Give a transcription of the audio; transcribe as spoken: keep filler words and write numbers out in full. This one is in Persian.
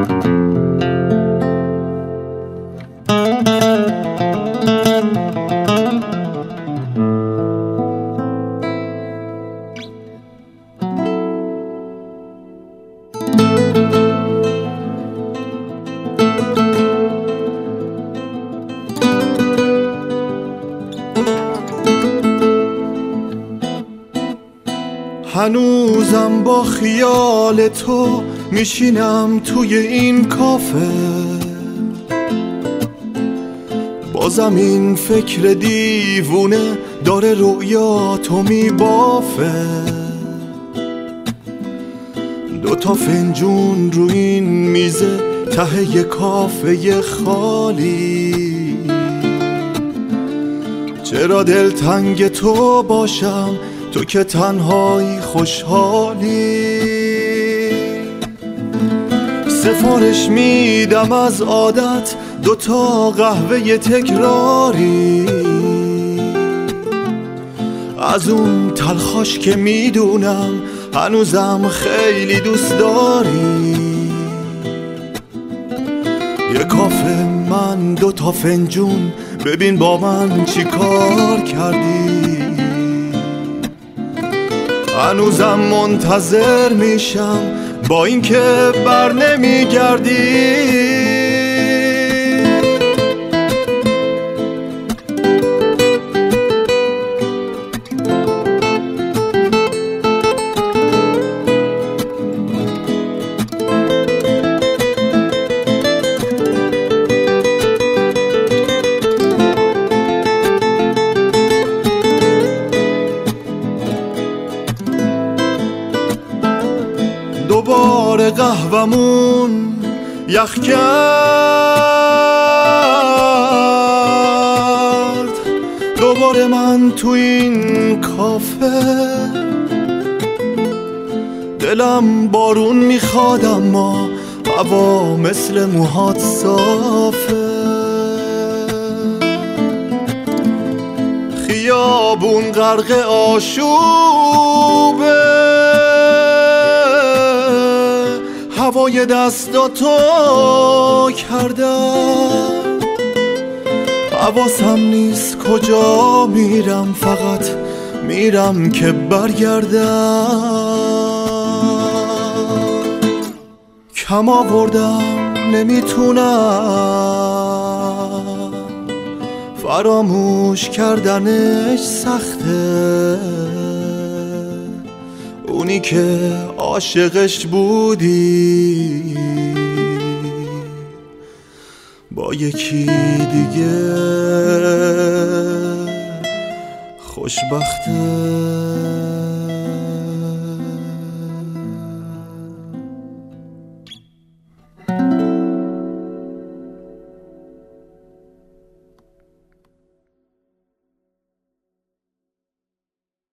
هنوزم با خیال تو میشینم توی این کافه، بازم این فکر دیوونه داره رویا تو میبافه. دوتا فنجون رو این میزه ته یه کافه خالی، چرا دلتنگ تو باشم تو که تنهایی خوشحالی. سفارش میدم از عادت دوتا قهوه تکراری، از اون تلخاش که میدونم هنوزم خیلی دوست داری. یه کافه من دوتا فنجون، ببین با من چی کار کردی. هنوزم منتظر میشم با اینکه بر نمیگردی. دوباره قهومون یخ کرد، دوباره من تو این کافه. دلم بارون میخواد اما هوا مثل موهات صافه. خیابون غرق آشوبه، هوای دستاتو کردم. حواسم نیست کجا میرم، فقط میرم که برگردم. کم آوردم نمیتونم، فراموش کردنش سخته. اونی که عاشقش بودی با یکی دیگه خوشبخته.